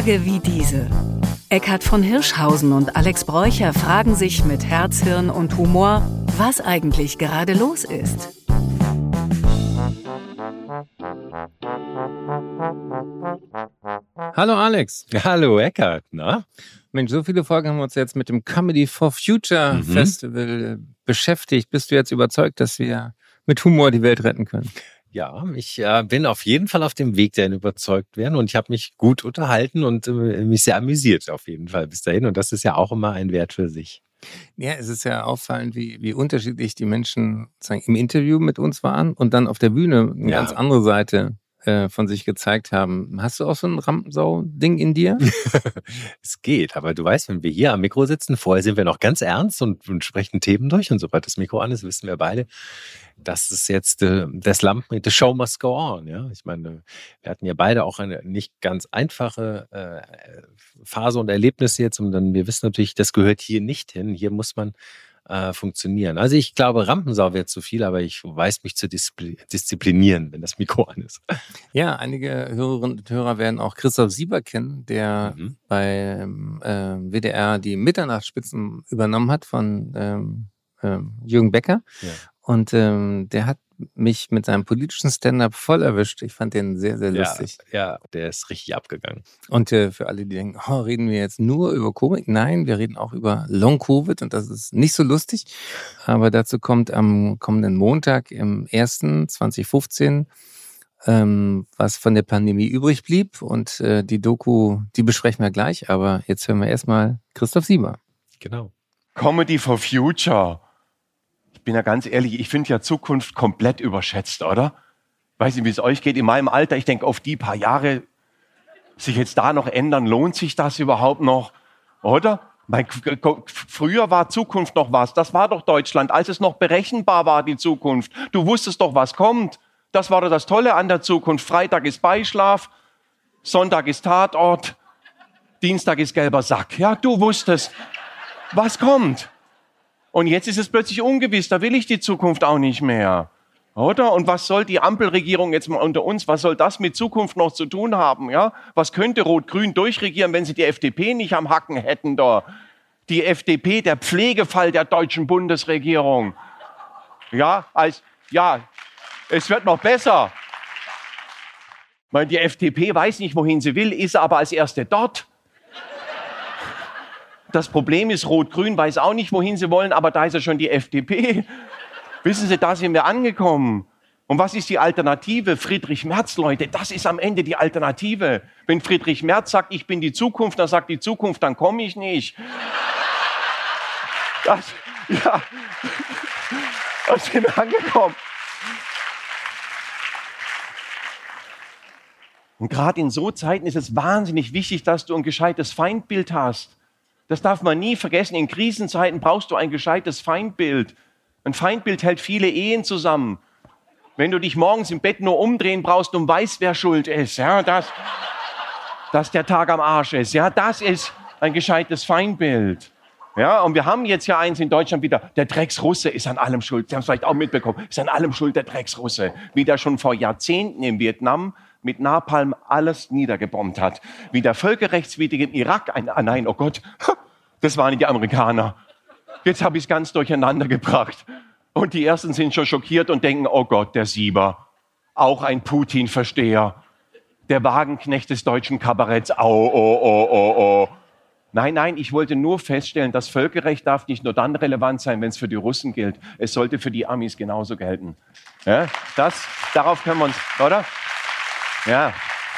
Tage wie diese. Eckhard von Hirschhausen und Alex Bräucher fragen sich mit Herz, Hirn und Humor, was eigentlich gerade los ist. Hallo Alex. Hallo Eckhard, na? Mensch, so viele Folgen haben wir uns jetzt mit dem Comedy for Future Festival beschäftigt. Bist du jetzt überzeugt, dass wir mit Humor die Welt retten können? Ja, ich bin auf jeden Fall auf dem Weg dahin überzeugt werden und ich habe mich gut unterhalten und mich sehr amüsiert auf jeden Fall bis dahin und das ist ja auch immer ein Wert für sich. Ja, es ist ja auffallend, wie unterschiedlich die Menschen im Interview mit uns waren und dann auf der Bühne eine ganz andere Seite von sich gezeigt haben. Hast du auch so ein Rampensau-Ding in dir? Es geht, aber du weißt, wenn wir hier am Mikro sitzen, vorher sind wir noch ganz ernst und sprechen Themen durch und sobald das Mikro an ist, wissen wir beide, das ist jetzt das Lampen, the show must go on. Ja? Ich meine, wir hatten ja beide auch eine nicht ganz einfache Phase und Erlebnisse jetzt und dann, wir wissen natürlich, das gehört hier nicht hin. Hier muss man funktionieren. Also ich glaube, Rampensau wäre zu viel, aber ich weiß mich zu disziplinieren, wenn das Mikro an ist. Ja, einige Hörerinnen und Hörer werden auch Christoph Sieber kennen, der bei WDR die Mitternachtsspitzen übernommen hat von Jürgen Becker. Ja. Und der hat mich mit seinem politischen Stand-up voll erwischt. Ich fand den sehr, sehr lustig. Ja, der ist richtig abgegangen. Und für alle, die denken, reden wir jetzt nur über Covid? Nein, wir reden auch über Long-Covid und das ist nicht so lustig. Aber dazu kommt am kommenden Montag im 1.2015 was von der Pandemie übrig blieb. Und die Doku, die besprechen wir gleich. Aber jetzt hören wir erstmal Christoph Sieber. Genau. Comedy for Future. Ich bin ja ganz ehrlich, ich finde ja Zukunft komplett überschätzt, oder? Weiß nicht, wie es euch geht. In meinem Alter, ich denke, auf die paar Jahre sich jetzt da noch ändern, lohnt sich das überhaupt noch, oder? Früher war Zukunft noch was. Das war doch Deutschland, als es noch berechenbar war, die Zukunft. Du wusstest doch, was kommt. Das war doch das Tolle an der Zukunft. Freitag ist Beischlaf, Sonntag ist Tatort, Dienstag ist gelber Sack. Ja, du wusstest, was kommt. Und jetzt ist es plötzlich ungewiss, da will ich die Zukunft auch nicht mehr. Oder? Und was soll die Ampelregierung jetzt mal unter uns, was soll das mit Zukunft noch zu tun haben? Ja? Was könnte Rot-Grün durchregieren, wenn sie die FDP nicht am Hacken hätten da? Die FDP, der Pflegefall der deutschen Bundesregierung. Ja, es wird noch besser. Weil die FDP weiß nicht, wohin sie will, ist aber als Erste dort. Das Problem ist, Rot-Grün weiß auch nicht, wohin sie wollen, aber da ist ja schon die FDP. Wissen Sie, da sind wir angekommen. Und was ist die Alternative? Friedrich Merz, Leute, das ist am Ende die Alternative. Wenn Friedrich Merz sagt, ich bin die Zukunft, dann sagt die Zukunft, dann komme ich nicht. Da sind wir angekommen. Und gerade in so Zeiten ist es wahnsinnig wichtig, dass du ein gescheites Feindbild hast. Das darf man nie vergessen. In Krisenzeiten brauchst du ein gescheites Feindbild. Ein Feindbild hält viele Ehen zusammen. Wenn du dich morgens im Bett nur umdrehen brauchst und weißt, wer schuld ist, ja, dass der Tag am Arsch ist, ja, das ist ein gescheites Feindbild. Ja, und wir haben jetzt ja eins in Deutschland wieder, der Drecksrusse ist an allem schuld. Sie haben es vielleicht auch mitbekommen, ist an allem schuld der Drecksrusse. Wie der schon vor Jahrzehnten in Vietnam mit Napalm alles niedergebombt hat. Wie der völkerrechtswidrige im Irak, nein, oh Gott, das waren die Amerikaner. Jetzt habe ich es ganz durcheinander gebracht. Und die Ersten sind schon schockiert und denken, oh Gott, der Sieber, auch ein Putin-Versteher, der Wagenknecht des deutschen Kabaretts, oh. Nein, ich wollte nur feststellen, das Völkerrecht darf nicht nur dann relevant sein, wenn es für die Russen gilt. Es sollte für die Amis genauso gelten. Ja, darauf können wir uns, oder? Ja.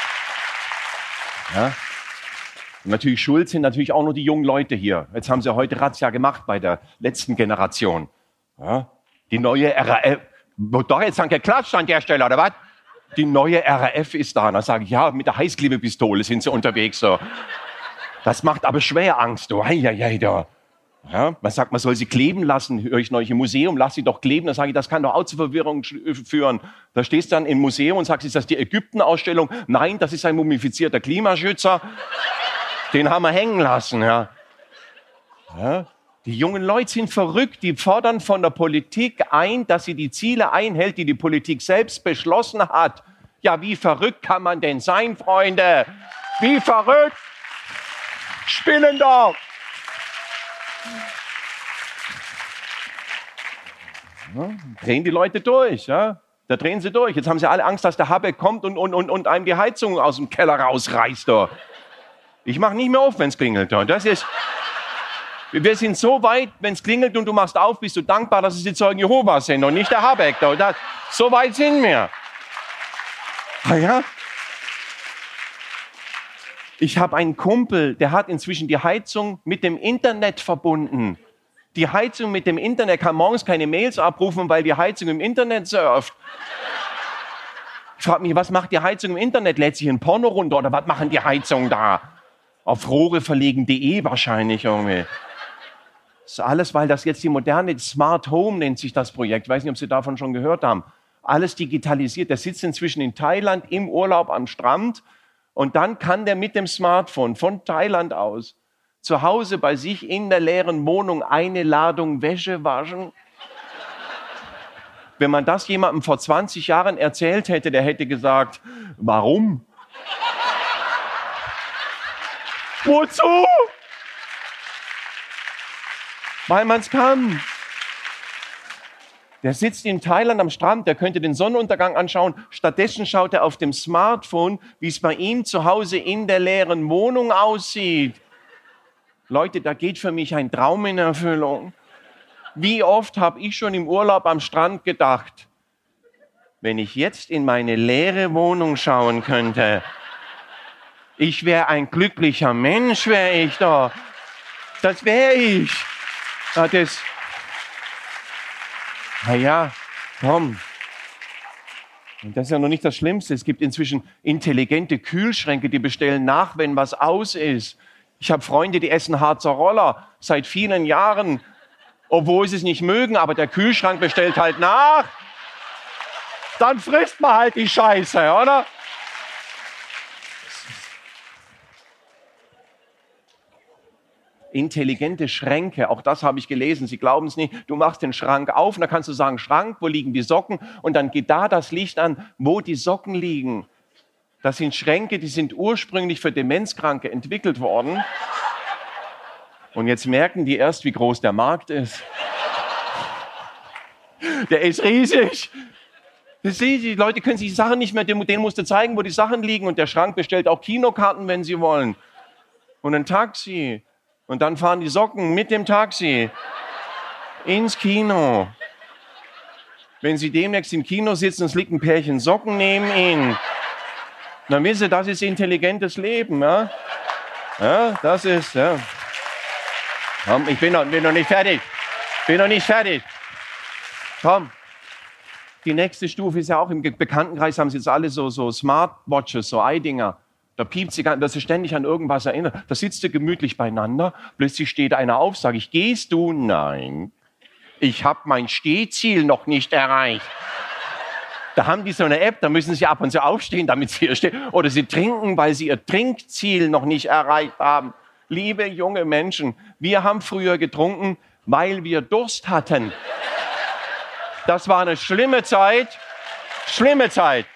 Und natürlich schuld sind natürlich auch nur die jungen Leute hier. Jetzt haben sie heute Razzia gemacht bei der letzten Generation. Ja? Die neue RAF, doch jetzt haben geklatscht an der Stelle, oder was? Die neue RAF ist da. Und dann sage ich, ja, mit der Heißklebepistole sind sie unterwegs. So. Das macht aber schwer Angst. Da. Ja, man sagt, man soll sie kleben lassen. Höre ich neulich im Museum, lass sie doch kleben. Dann sage ich, das kann doch auch zu Verwirrung führen. Da stehst du dann im Museum und sagst, ist das die Ägypten-Ausstellung? Nein, das ist ein mumifizierter Klimaschützer. Den haben wir hängen lassen. Ja. Die jungen Leute sind verrückt. Die fordern von der Politik ein, dass sie die Ziele einhält, die die Politik selbst beschlossen hat. Ja, wie verrückt kann man denn sein, Freunde? Wie verrückt? Spinnen doch! Ja, drehen die Leute durch, ja? Da drehen sie durch. Jetzt haben sie alle Angst, dass der Habeck kommt und einem die Heizung aus dem Keller rausreißt. Da. Ich mache nicht mehr auf, wenn es klingelt. Da. Das ist, wir sind so weit, wenn es klingelt und du machst auf, bist du dankbar, dass es die Zeugen Jehovas sind und nicht der Habeck. Da. So weit sind wir. Ah ja? Ich habe einen Kumpel, der hat inzwischen die Heizung mit dem Internet verbunden. Die Heizung mit dem Internet kann morgens keine Mails abrufen, weil die Heizung im Internet surft. Ich frage mich, was macht die Heizung im Internet? Lädt sich ein Porno runter oder was machen die Heizungen da? Auf rohreverlegen.de wahrscheinlich irgendwie. Das ist alles, weil das jetzt die moderne Smart Home nennt sich das Projekt. Ich weiß nicht, ob Sie davon schon gehört haben. Alles digitalisiert. Der sitzt inzwischen in Thailand im Urlaub am Strand und dann kann der mit dem Smartphone von Thailand aus zu Hause bei sich in der leeren Wohnung eine Ladung Wäsche waschen. Wenn man das jemandem vor 20 Jahren erzählt hätte, der hätte gesagt, warum? Wozu? Weil man es kann. Der sitzt in Thailand am Strand, der könnte den Sonnenuntergang anschauen. Stattdessen schaut er auf dem Smartphone, wie es bei ihm zu Hause in der leeren Wohnung aussieht. Leute, da geht für mich ein Traum in Erfüllung. Wie oft habe ich schon im Urlaub am Strand gedacht, wenn ich jetzt in meine leere Wohnung schauen könnte, ich wäre ein glücklicher Mensch, wäre ich da. Das wäre ich. Ja, komm. Und das ist ja noch nicht das Schlimmste. Es gibt inzwischen intelligente Kühlschränke, die bestellen nach, wenn was aus ist. Ich habe Freunde, die essen Harzer Roller seit vielen Jahren, obwohl sie es nicht mögen, aber der Kühlschrank bestellt halt nach. Dann frisst man halt die Scheiße, oder? Intelligente Schränke, auch das habe ich gelesen, Sie glauben es nicht. Du machst den Schrank auf und dann kannst du sagen, Schrank, wo liegen die Socken? Und dann geht da das Licht an, wo die Socken liegen. Das sind Schränke, die sind ursprünglich für Demenzkranke entwickelt worden. Und jetzt merken die erst, wie groß der Markt ist. Der ist riesig. Die Leute können sich die Sachen nicht mehr, denen musst du zeigen, wo die Sachen liegen. Und der Schrank bestellt auch Kinokarten, wenn sie wollen. Und ein Taxi. Und dann fahren die Socken mit dem Taxi ins Kino. Wenn Sie demnächst im Kino sitzen, es liegt ein Pärchen Socken neben Ihnen. Dann wissen Sie, das ist intelligentes Leben. Ja, ja das ist... Ja. Komm, ich bin noch nicht fertig. Bin noch nicht fertig. Komm. Die nächste Stufe ist ja auch im Bekanntenkreis, haben Sie jetzt alle so Smartwatches, so Eidinger. Da piept sie, dass sie ständig an irgendwas erinnert. Da sitzt du gemütlich beieinander. Plötzlich steht einer auf, sage ich, gehst du? Nein. Ich habe mein Stehziel noch nicht erreicht. Da haben die so eine App, da müssen sie ab und zu aufstehen, damit sie hier stehen. Oder sie trinken, weil sie ihr Trinkziel noch nicht erreicht haben. Liebe junge Menschen, wir haben früher getrunken, weil wir Durst hatten. Das war eine schlimme Zeit. Schlimme Zeit.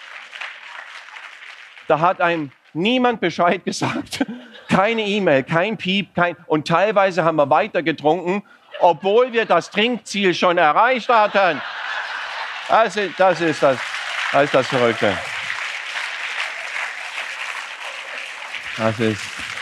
Da hat einem niemand Bescheid gesagt. Keine E-Mail, kein Piep, und teilweise haben wir weiter getrunken, obwohl wir das Trinkziel schon erreicht hatten. Das ist das Verrückte. Das ist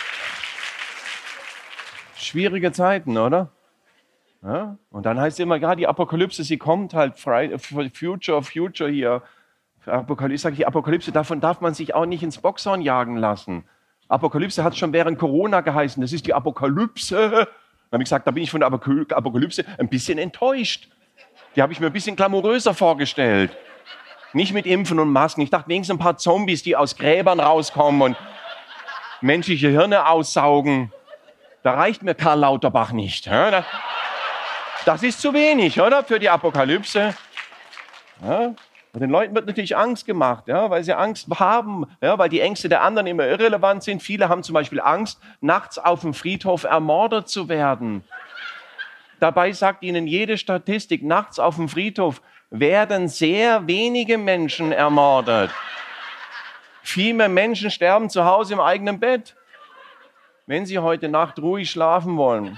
schwierige Zeiten, oder? Ja? Und dann heißt es immer, ja, die Apokalypse, sie kommt halt, Future hier. Apokalypse, sage ich, Apokalypse, davon darf man sich auch nicht ins Boxhorn jagen lassen. Apokalypse hat schon während Corona geheißen, das ist die Apokalypse. Dann habe ich gesagt, da bin ich von der Apokalypse ein bisschen enttäuscht. Die habe ich mir ein bisschen glamouröser vorgestellt. Nicht mit Impfen und Masken. Ich dachte wenigstens ein paar Zombies, die aus Gräbern rauskommen und menschliche Hirne aussaugen. Da reicht mir Karl Lauterbach nicht. Das ist zu wenig, oder? Für die Apokalypse. Ja? Und den Leuten wird natürlich Angst gemacht, ja, weil sie Angst haben, ja, weil die Ängste der anderen immer irrelevant sind. Viele haben zum Beispiel Angst, nachts auf dem Friedhof ermordet zu werden. Dabei sagt ihnen jede Statistik, nachts auf dem Friedhof werden sehr wenige Menschen ermordet. Viel mehr Menschen sterben zu Hause im eigenen Bett. wenn Sie heute Nacht ruhig schlafen wollen,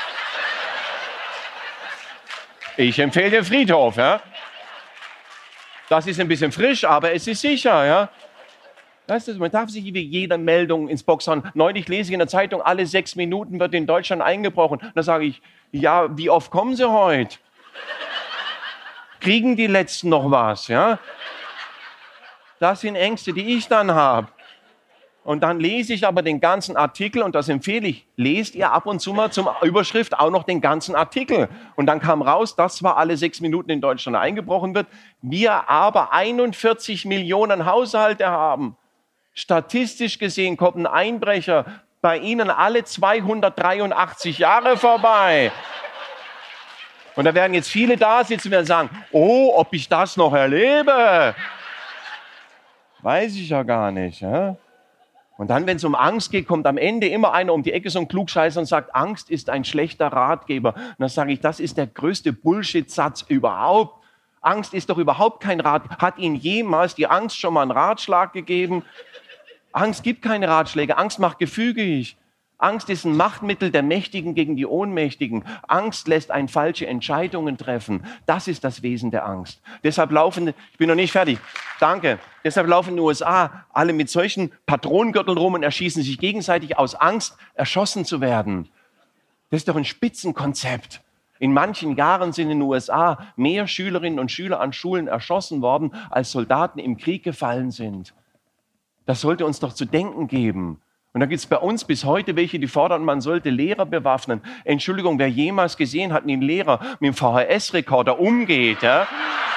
ich empfehle den Friedhof. Ja? Das ist ein bisschen frisch, aber es ist sicher. Ja? Weißt du, man darf sich wie jede Meldung ins Box hauen. Neulich lese ich in der Zeitung, alle 6 Minuten wird in Deutschland eingebrochen. Da sage ich, ja, wie oft kommen Sie heute? Kriegen die Letzten noch was? Ja? Das sind Ängste, die ich dann habe. Und dann lese ich aber den ganzen Artikel und das empfehle ich. Lest ihr ab und zu mal zum Überschrift auch noch den ganzen Artikel. Und dann kam raus, dass zwar alle 6 Minuten in Deutschland eingebrochen wird, wir aber 41 Millionen Haushalte haben. Statistisch gesehen kommt ein Einbrecher bei Ihnen alle 283 Jahre vorbei. Und da werden jetzt viele da sitzen und werden sagen, oh, ob ich das noch erlebe. Weiß ich ja gar nicht. Ja? Und dann, wenn es um Angst geht, kommt am Ende immer einer um die Ecke, so ein Klugscheißer, und sagt, Angst ist ein schlechter Ratgeber. Und dann sage ich, das ist der größte Bullshit-Satz überhaupt. Angst ist doch überhaupt kein Rat. Hat Ihnen jemals die Angst schon mal einen Ratschlag gegeben? Angst gibt keine Ratschläge. Angst macht gefügig. Angst ist ein Machtmittel der Mächtigen gegen die Ohnmächtigen. Angst lässt einen falsche Entscheidungen treffen. Das ist das Wesen der Angst. Deshalb laufen, ich bin noch nicht fertig, danke. Deshalb laufen in den USA alle mit solchen Patronengürteln rum und erschießen sich gegenseitig aus Angst, erschossen zu werden. Das ist doch ein Spitzenkonzept. In manchen Jahren sind in den USA mehr Schülerinnen und Schüler an Schulen erschossen worden, als Soldaten im Krieg gefallen sind. Das sollte uns doch zu denken geben. Und da gibt es bei uns bis heute welche, die fordern, man sollte Lehrer bewaffnen. Entschuldigung, wer jemals gesehen hat, wie ein Lehrer mit dem VHS-Rekorder umgeht, ja?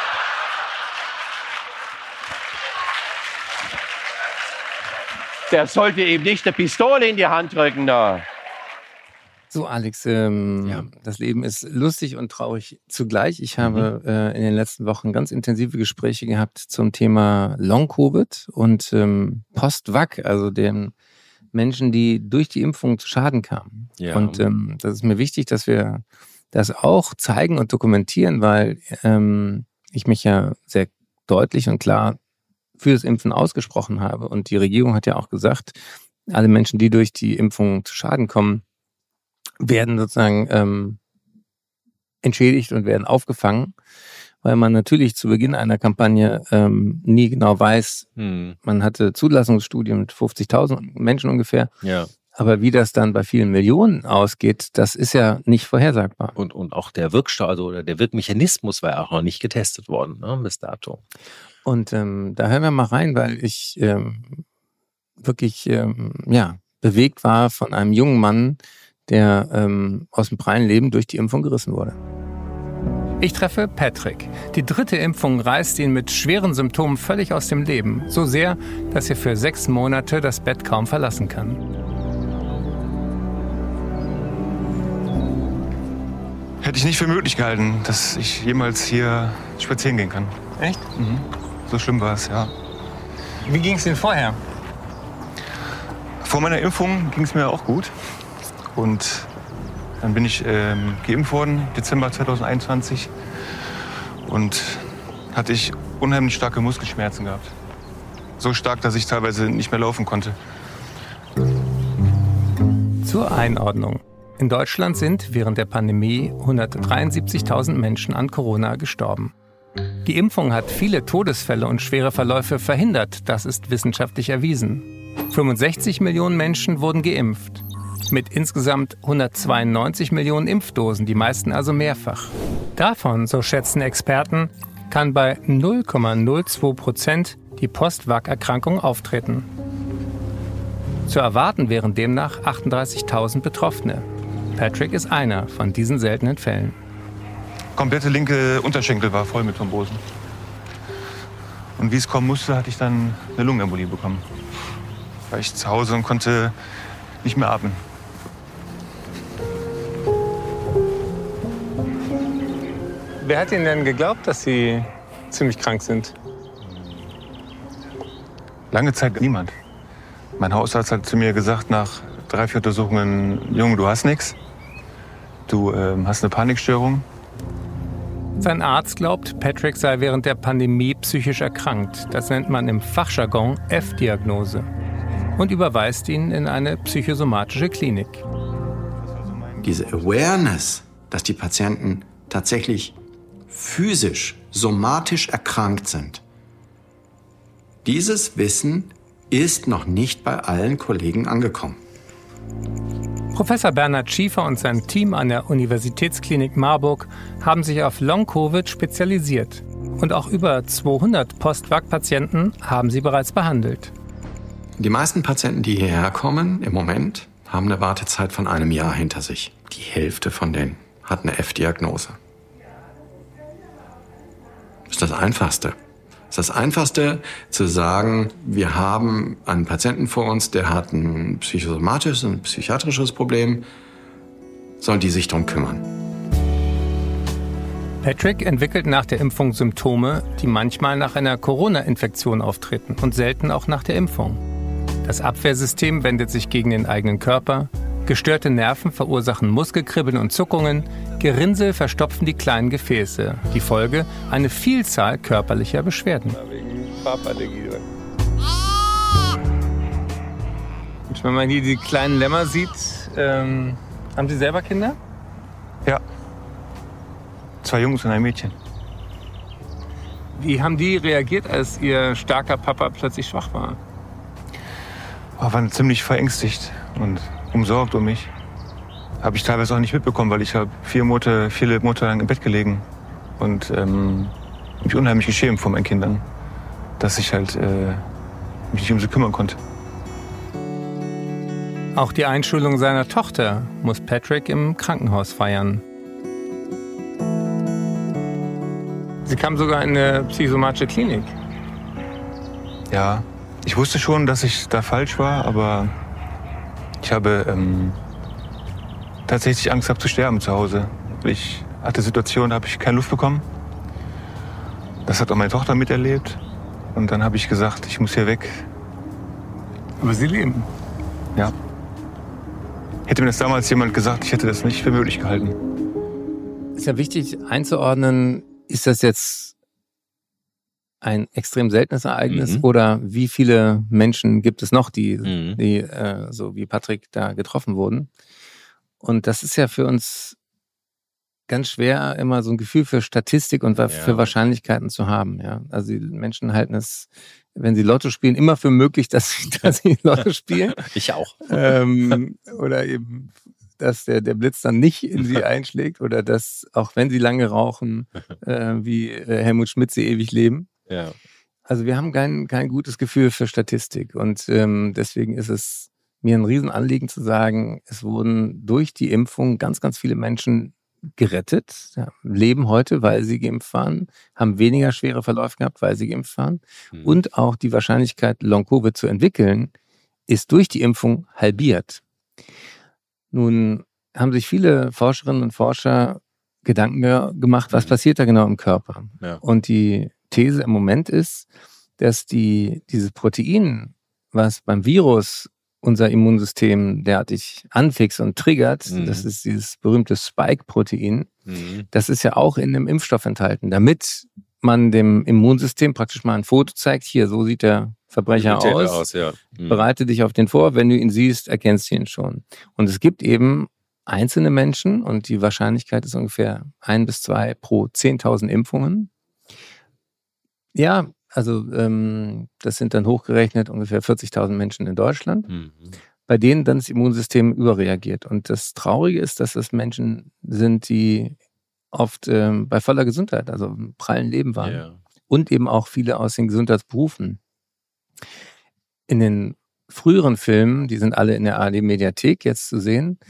Der sollte eben nicht eine Pistole in die Hand drücken da. So, Alex, das Leben ist lustig und traurig zugleich. Ich habe in den letzten Wochen ganz intensive Gespräche gehabt zum Thema Long-Covid und Post-Vac, also den Menschen, die durch die Impfung zu Schaden kamen. Ja. Und das ist mir wichtig, dass wir das auch zeigen und dokumentieren, weil ich mich ja sehr deutlich und klar für das Impfen ausgesprochen habe. Und die Regierung hat ja auch gesagt, alle Menschen, die durch die Impfung zu Schaden kommen, werden sozusagen entschädigt und werden aufgefangen, weil man natürlich zu Beginn einer Kampagne nie genau weiß, man hatte Zulassungsstudien mit 50.000 Menschen ungefähr, ja. Aber wie das dann bei vielen Millionen ausgeht, das ist ja nicht vorhersagbar. Und auch der Wirkstoff, also oder der Wirkmechanismus war ja auch noch nicht getestet worden, ne, bis dato. Und da hören wir mal rein, weil ich wirklich bewegt war von einem jungen Mann, der aus dem prallen Leben durch die Impfung gerissen wurde. Ich treffe Patrick. Die 3. Impfung reißt ihn mit schweren Symptomen völlig aus dem Leben. So sehr, dass er für 6 Monate das Bett kaum verlassen kann. Hätte ich nicht für möglich gehalten, dass ich jemals hier spazieren gehen kann. Echt? Mhm. So schlimm war es, ja. Wie ging es Ihnen vorher? Vor meiner Impfung ging es mir auch gut. Und dann bin ich geimpft worden, Dezember 2021. Und hatte ich unheimlich starke Muskelschmerzen gehabt. So stark, dass ich teilweise nicht mehr laufen konnte. Zur Einordnung. In Deutschland sind während der Pandemie 173.000 Menschen an Corona gestorben. Die Impfung hat viele Todesfälle und schwere Verläufe verhindert, das ist wissenschaftlich erwiesen. 65 Millionen Menschen wurden geimpft. Mit insgesamt 192 Millionen Impfdosen, die meisten also mehrfach. Davon, so schätzen Experten, kann bei 0,02% die Post-Vac-Erkrankung auftreten. Zu erwarten wären demnach 38.000 Betroffene. Patrick ist einer von diesen seltenen Fällen. Komplette linke Unterschenkel war voll mit Thrombosen. Und wie es kommen musste, hatte ich dann eine Lungenembolie bekommen. War ich zu Hause und konnte nicht mehr atmen. Wer hat Ihnen denn geglaubt, dass Sie ziemlich krank sind? Lange Zeit niemand. Mein Hausarzt hat zu mir gesagt, nach 3, 4 Untersuchungen, Junge, du hast nichts. Du hast eine Panikstörung. Sein Arzt glaubt, Patrick sei während der Pandemie psychisch erkrankt. Das nennt man im Fachjargon F-Diagnose. und überweist ihn in eine psychosomatische Klinik. Diese Awareness, dass die Patienten tatsächlich physisch, somatisch erkrankt sind, dieses Wissen ist noch nicht bei allen Kollegen angekommen. Professor Bernhard Schiefer und sein Team an der Universitätsklinik Marburg haben sich auf Long-Covid spezialisiert. Und auch über 200 Post-Vac-Patienten haben sie bereits behandelt. Die meisten Patienten, die hierher kommen, im Moment, haben eine Wartezeit von 1 Jahr hinter sich. Die Hälfte von denen hat eine F-Diagnose. Das ist das Einfachste. Das ist das Einfachste, zu sagen, wir haben einen Patienten vor uns, der hat ein psychosomatisches, ein psychiatrisches Problem, sollen die sich darum kümmern. Patrick entwickelt nach der Impfung Symptome, die manchmal nach einer Corona-Infektion auftreten und selten auch nach der Impfung. Das Abwehrsystem wendet sich gegen den eigenen Körper, gestörte Nerven verursachen Muskelkribbeln und Zuckungen, Gerinnsel verstopfen die kleinen Gefäße. Die Folge: eine Vielzahl körperlicher Beschwerden. Und wenn man hier die kleinen Lämmer sieht, haben Sie selber Kinder? Ja. 2 Jungs und ein Mädchen. Wie haben die reagiert, als Ihr starker Papa plötzlich schwach war? Waren ziemlich verängstigt und umsorgt um mich. Habe ich teilweise auch nicht mitbekommen, weil ich habe 4 Monate lang im Bett gelegen und mich unheimlich geschämt vor meinen Kindern, dass ich halt mich nicht um sie kümmern konnte. Auch die Einschulung seiner Tochter muss Patrick im Krankenhaus feiern. Sie kam sogar in eine psychosomatische Klinik. Ja, ich wusste schon, dass ich da falsch war, aber ich habe tatsächlich Angst gehabt zu sterben zu Hause. Ich hatte Situationen, da habe ich keine Luft bekommen. Das hat auch meine Tochter miterlebt. Und dann habe ich gesagt, ich muss hier weg. Aber Sie leben. Ja. Hätte mir das damals jemand gesagt, ich hätte das nicht für möglich gehalten. Ist ja wichtig einzuordnen, ist das jetzt ein extrem seltenes Ereignis oder wie viele Menschen gibt es noch, die so wie Patrick da getroffen wurden? Und das ist ja für uns ganz schwer, immer so ein Gefühl für Statistik und für Wahrscheinlichkeiten zu haben. Ja? Also die Menschen halten es, wenn sie Lotto spielen, immer für möglich, dass sie Lotto spielen. Ich auch. Oder eben, dass der Blitz dann nicht in sie einschlägt oder dass, auch wenn sie lange rauchen, wie Helmut Schmidt, sie ewig leben. Ja. Also wir haben kein gutes Gefühl für Statistik und deswegen ist es mir ein Riesenanliegen zu sagen, es wurden durch die Impfung ganz, ganz viele Menschen gerettet, leben heute, weil sie geimpft waren, haben weniger schwere Verläufe gehabt, weil sie geimpft waren. Und auch die Wahrscheinlichkeit, Long-Covid zu entwickeln, ist durch die Impfung halbiert. Nun haben sich viele Forscherinnen und Forscher Gedanken gemacht, was passiert da genau im Körper. Ja. Und die These im Moment ist, dass dieses Protein, was beim Virus unser Immunsystem derartig anfixt und triggert, das ist dieses berühmte Spike-Protein, das ist ja auch in einem Impfstoff enthalten, damit man dem Immunsystem praktisch mal ein Foto zeigt, hier, so sieht der Verbrecher aus, bereite dich auf den vor, wenn du ihn siehst, erkennst du ihn schon. Und es gibt eben einzelne Menschen und die Wahrscheinlichkeit ist ungefähr 1 bis 2 pro 10.000 Impfungen. Ja, also das sind dann hochgerechnet ungefähr 40.000 Menschen in Deutschland, bei denen dann das Immunsystem überreagiert. Und das Traurige ist, dass das Menschen sind, die oft bei voller Gesundheit, also im prallen Leben waren. Ja. Und eben auch viele aus den Gesundheitsberufen. In den früheren Filmen, die sind alle in der ARD-Mediathek jetzt zu sehen,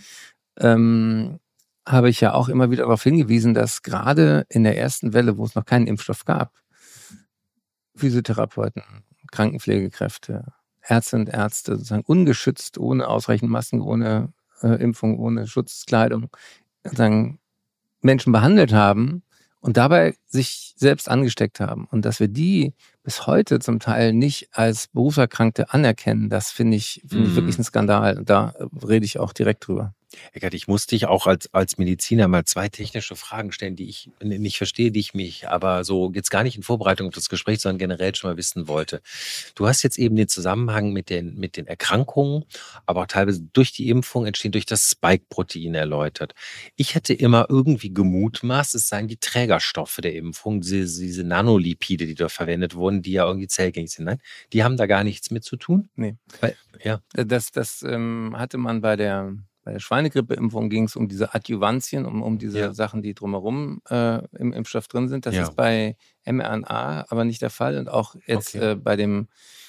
habe ich ja auch immer wieder darauf hingewiesen, dass gerade in der ersten Welle, wo es noch keinen Impfstoff gab, Physiotherapeuten, Krankenpflegekräfte, Ärzte und Ärzte sozusagen ungeschützt, ohne ausreichend Masken, ohne Impfung, ohne Schutzkleidung, sozusagen Menschen behandelt haben und dabei sich selbst angesteckt haben. Und dass wir die bis heute zum Teil nicht als Berufserkrankte anerkennen, das finde ich wirklich ein Skandal. Und da rede ich auch direkt drüber. Eckart, ich muss dich auch als Mediziner mal 2 technische Fragen stellen, die ich nicht verstehe, die ich mich aber so jetzt gar nicht in Vorbereitung auf das Gespräch, sondern generell schon mal wissen wollte. Du hast jetzt eben den Zusammenhang mit den Erkrankungen, aber auch teilweise durch die Impfung entstehen durch das Spike-Protein erläutert. Ich hätte immer irgendwie gemutmaßt, es seien die Trägerstoffe der Impfung, diese Nanolipide, die da verwendet wurden, die ja irgendwie zellgängig sind. Nein, die haben da gar nichts mit zu tun? Nee. Ja. Das hatte man bei der Schweinegrippeimpfung, ging es um diese Adjuvantien, um diese Sachen, die drumherum im Impfstoff drin sind. Das ist bei mRNA aber nicht der Fall. Und auch jetzt bei dem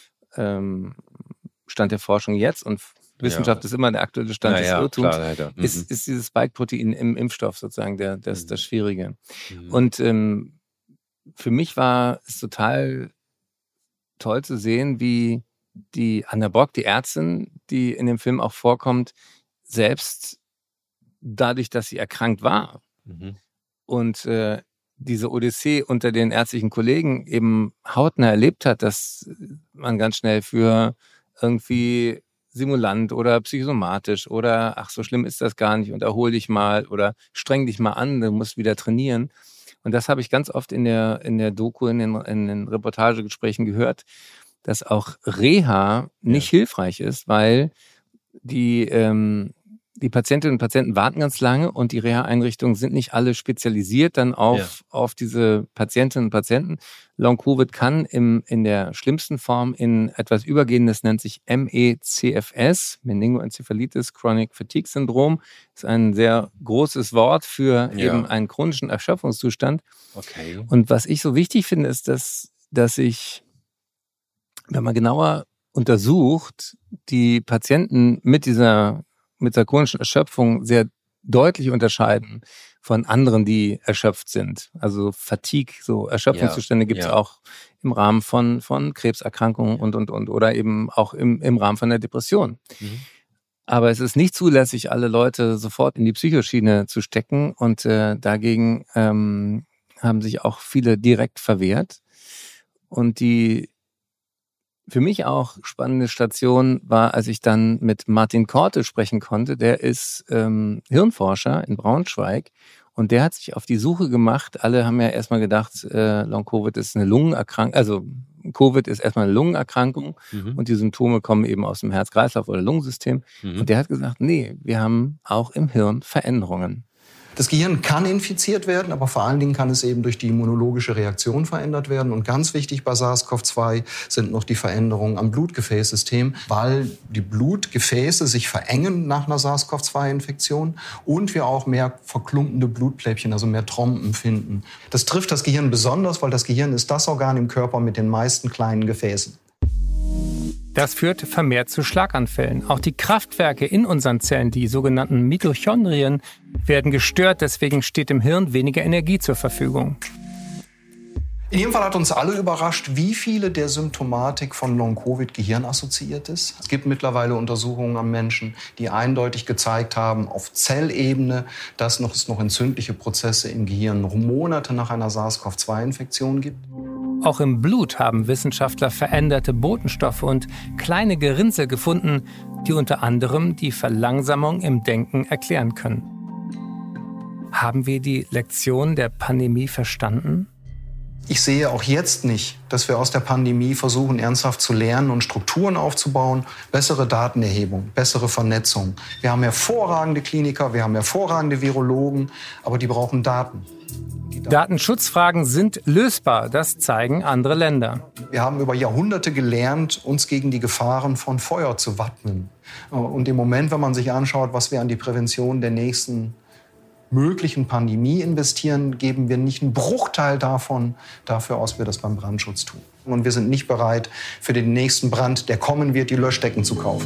Stand der Forschung jetzt, und Wissenschaft ist immer der aktuelle Stand des Irrtums, ist dieses Spike-Protein im Impfstoff sozusagen das Schwierige. Und für mich war es total toll zu sehen, wie die Anna Bock, die Ärztin, die in dem Film auch vorkommt, selbst dadurch, dass sie erkrankt war und diese Odyssee unter den ärztlichen Kollegen eben hautnah erlebt hat, dass man ganz schnell für irgendwie simulant oder psychosomatisch oder ach, so schlimm ist das gar nicht und erhol dich mal oder streng dich mal an, du musst wieder trainieren. Und das habe ich ganz oft in der Doku, in den Reportagegesprächen gehört, dass auch Reha nicht hilfreich ist, weil die Patientinnen und Patienten warten ganz lange und die Reha-Einrichtungen sind nicht alle spezialisiert dann auf diese Patientinnen und Patienten. Long-Covid kann in der schlimmsten Form in etwas übergehen, das nennt sich MECFS, Meningoenzephalitis Chronic Fatigue Syndrom. Das ist ein sehr großes Wort für eben einen chronischen Erschöpfungszustand. Okay. Und was ich so wichtig finde, ist, dass ich, wenn man genauer untersucht, die Patienten mit dieser chronischen Erschöpfung sehr deutlich unterscheiden von anderen, die erschöpft sind. Also Fatigue, so Erschöpfungszustände gibt es auch im Rahmen von Krebserkrankungen und. Oder eben auch im Rahmen von der Depression. Aber es ist nicht zulässig, alle Leute sofort in die Psychoschiene zu stecken und dagegen haben sich auch viele direkt verwehrt. Und die für mich auch spannende Station war, als ich dann mit Martin Korte sprechen konnte. Der ist Hirnforscher in Braunschweig und der hat sich auf die Suche gemacht. Alle haben ja erstmal gedacht, Long-Covid ist eine Lungenerkrankung, also Covid ist erstmal eine Lungenerkrankung und die Symptome kommen eben aus dem Herz-Kreislauf- oder Lungensystem. Und der hat gesagt, nee, wir haben auch im Hirn Veränderungen. Das Gehirn kann infiziert werden, aber vor allen Dingen kann es eben durch die immunologische Reaktion verändert werden. Und ganz wichtig bei SARS-CoV-2 sind noch die Veränderungen am Blutgefäßsystem, weil die Blutgefäße sich verengen nach einer SARS-CoV-2-Infektion und wir auch mehr verklumpende Blutplättchen, also mehr Trompen finden. Das trifft das Gehirn besonders, weil das Gehirn ist das Organ im Körper mit den meisten kleinen Gefäßen. Das führt vermehrt zu Schlaganfällen. Auch die Kraftwerke in unseren Zellen, die sogenannten Mitochondrien, werden gestört. Deswegen steht im Hirn weniger Energie zur Verfügung. In jedem Fall hat uns alle überrascht, wie viele der Symptomatik von Long-Covid gehirnassoziiert ist. Es gibt mittlerweile Untersuchungen am Menschen, die eindeutig gezeigt haben, auf Zellebene, dass es noch entzündliche Prozesse im Gehirn Monate nach einer SARS-CoV-2-Infektion gibt. Auch im Blut haben Wissenschaftler veränderte Botenstoffe und kleine Gerinnsel gefunden, die unter anderem die Verlangsamung im Denken erklären können. Haben wir die Lektion der Pandemie verstanden? Ich sehe auch jetzt nicht, dass wir aus der Pandemie versuchen, ernsthaft zu lernen und Strukturen aufzubauen. Bessere Datenerhebung, bessere Vernetzung. Wir haben hervorragende Kliniker, wir haben hervorragende Virologen, aber die brauchen Daten. Datenschutzfragen sind lösbar, das zeigen andere Länder. Wir haben über Jahrhunderte gelernt, uns gegen die Gefahren von Feuer zu wappnen. Und im Moment, wenn man sich anschaut, was wir an die Prävention der nächsten möglichen Pandemie investieren, geben wir nicht einen Bruchteil davon dafür aus, wie wir das beim Brandschutz tun. Und wir sind nicht bereit, für den nächsten Brand, der kommen wird, die Löschdecken zu kaufen.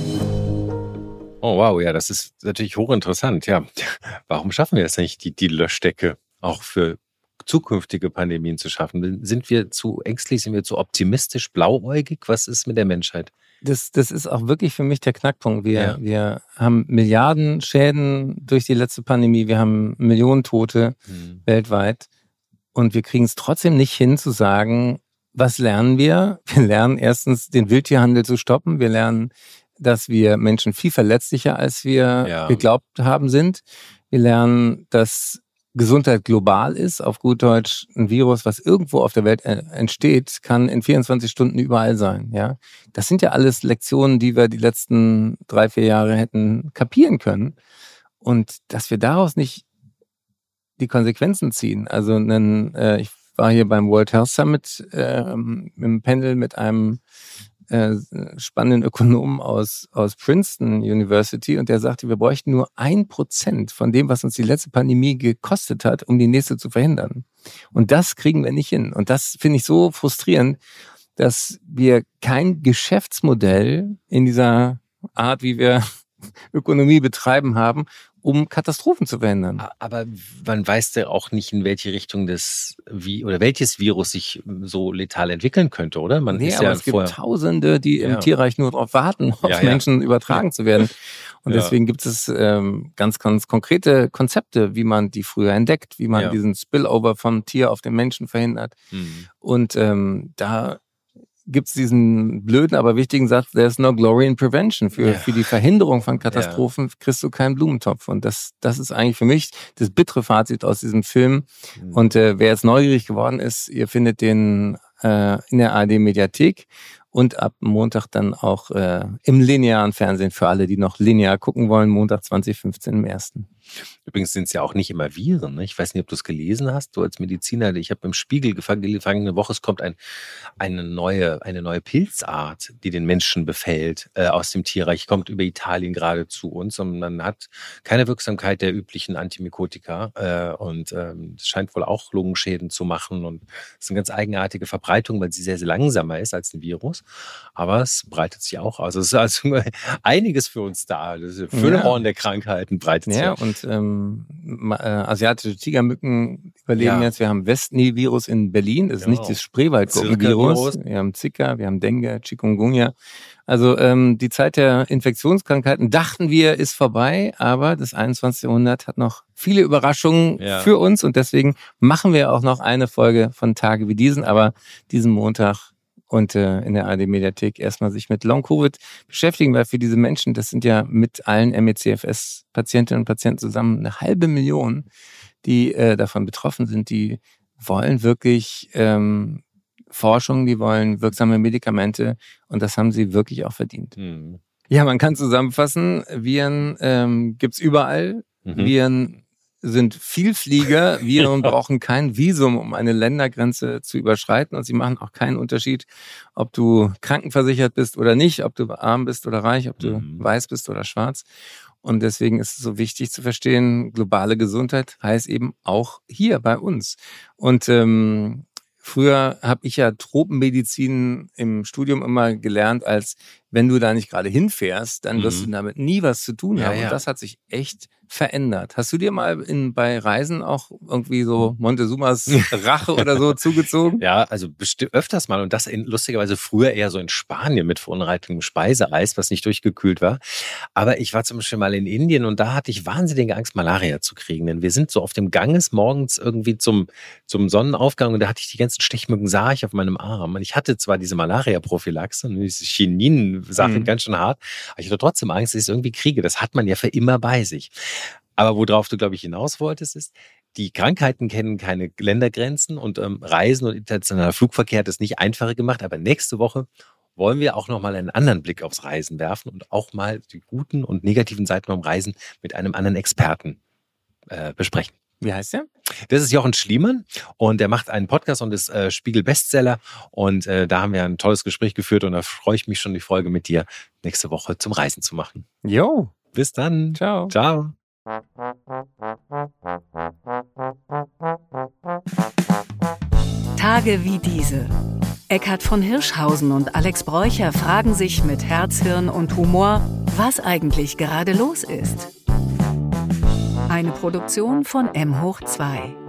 Oh wow, ja, das ist natürlich hochinteressant. Ja, warum schaffen wir es nicht, die Löschdecke auch für zukünftige Pandemien zu schaffen? Sind wir zu ängstlich, sind wir zu optimistisch, blauäugig? Was ist mit der Menschheit? Das ist auch wirklich für mich der Knackpunkt. Wir haben Milliarden Schäden durch die letzte Pandemie, wir haben Millionen Tote weltweit und wir kriegen es trotzdem nicht hin zu sagen, was lernen wir? Wir lernen erstens, den Wildtierhandel zu stoppen, wir lernen dass wir Menschen viel verletzlicher, als wir geglaubt haben, sind. Wir lernen, dass Gesundheit global ist. Auf gut Deutsch, ein Virus, was irgendwo auf der Welt entsteht, kann in 24 Stunden überall sein. Ja, das sind ja alles Lektionen, die wir die letzten 3-4 Jahre hätten kapieren können. Und dass wir daraus nicht die Konsequenzen ziehen. Also ich war hier beim World Health Summit im Panel mit einem spannenden Ökonomen aus Princeton University und der sagte, wir bräuchten nur 1% von dem, was uns die letzte Pandemie gekostet hat, um die nächste zu verhindern. Und das kriegen wir nicht hin. Und das finde ich so frustrierend, dass wir kein Geschäftsmodell in dieser Art, wie wir Ökonomie betreiben haben, um Katastrophen zu verhindern. Aber man weiß ja auch nicht, in welche Richtung welches Virus sich so letal entwickeln könnte, oder? Aber es gibt Tausende, die im Tierreich nur darauf warten, auf Menschen übertragen zu werden. Und deswegen gibt es ganz, ganz konkrete Konzepte, wie man die früher entdeckt, wie man diesen Spillover vom Tier auf den Menschen verhindert. Und da gibt es diesen blöden, aber wichtigen Satz, there's no glory in prevention. Für die Verhinderung von Katastrophen kriegst du keinen Blumentopf. Und das ist eigentlich für mich das bittere Fazit aus diesem Film. Und wer jetzt neugierig geworden ist, ihr findet den in der ARD-Mediathek und ab Montag dann auch im linearen Fernsehen für alle, die noch linear gucken wollen, Montag 2015 im 1. Übrigens sind es ja auch nicht immer Viren. Ne? Ich weiß nicht, ob du es gelesen hast, du als Mediziner. Ich habe im Spiegel vergangene Woche, es kommt eine neue Pilzart, die den Menschen befällt aus dem Tierreich, kommt über Italien gerade zu uns und man hat keine Wirksamkeit der üblichen Antimykotika und es scheint wohl auch Lungenschäden zu machen und es ist eine ganz eigenartige Verbreitung, weil sie sehr, sehr langsamer ist als ein Virus, aber es breitet sich auch aus. Es ist also einiges für uns da. Das Füllhorn der Krankheiten breitet sich aus. Und asiatische Tigermücken überleben jetzt. Wir haben West-Nil-Virus in Berlin. Das ist nicht das Spreewaldgurkenvirus. Wir haben Zika, wir haben Dengue, Chikungunya. Also die Zeit der Infektionskrankheiten, dachten wir, ist vorbei. Aber das 21. Jahrhundert hat noch viele Überraschungen für uns. Und deswegen machen wir auch noch eine Folge von Tage wie diesen. Aber diesen Montag und in der ARD-Mediathek erstmal sich mit Long-Covid beschäftigen, weil für diese Menschen, das sind ja mit allen ME/CFS-Patientinnen und Patienten zusammen 500.000, die davon betroffen sind, die wollen wirklich Forschung, die wollen wirksame Medikamente und das haben sie wirklich auch verdient. Ja, man kann zusammenfassen, Viren gibt's überall, Viren sind Vielflieger. Viren brauchen kein Visum, um eine Ländergrenze zu überschreiten. Und sie machen auch keinen Unterschied, ob du krankenversichert bist oder nicht, ob du arm bist oder reich, ob du weiß bist oder schwarz. Und deswegen ist es so wichtig zu verstehen, globale Gesundheit heißt eben auch hier bei uns. Und früher habe ich ja Tropenmedizin im Studium immer gelernt, als wenn du da nicht gerade hinfährst, dann wirst du damit nie was zu tun haben. Und das hat sich echt verändert. Hast du dir mal bei Reisen auch irgendwie so Montezumas Rache oder so zugezogen? Ja, also öfters mal und das lustigerweise früher eher so in Spanien mit verunreinigtem Speiseeis, was nicht durchgekühlt war. Aber ich war zum Beispiel mal in Indien und da hatte ich wahnsinnige Angst, Malaria zu kriegen. Denn wir sind so auf dem Ganges morgens irgendwie zum Sonnenaufgang und da hatte ich die ganzen Stechmücken, sah ich auf meinem Arm. Und ich hatte zwar diese Malaria-Prophylaxe, diese Chinin-Sache ganz schön hart, aber ich hatte trotzdem Angst, dass ich es irgendwie kriege. Das hat man ja für immer bei sich. Aber worauf du, glaube ich, hinaus wolltest, ist, die Krankheiten kennen keine Ländergrenzen und Reisen und internationaler Flugverkehr hat es nicht einfacher gemacht. Aber nächste Woche wollen wir auch nochmal einen anderen Blick aufs Reisen werfen und auch mal die guten und negativen Seiten beim Reisen mit einem anderen Experten besprechen. Wie heißt der? Das ist Jochen Schliemann und der macht einen Podcast und ist Spiegel-Bestseller und da haben wir ein tolles Gespräch geführt und da freue ich mich schon, die Folge mit dir nächste Woche zum Reisen zu machen. Jo. Bis dann. Ciao. Ciao. Tage wie diese. Eckhard von Hirschhausen und Alex Bräucher fragen sich mit Herz, Hirn und Humor, was eigentlich gerade los ist. Eine Produktion von M hoch 2.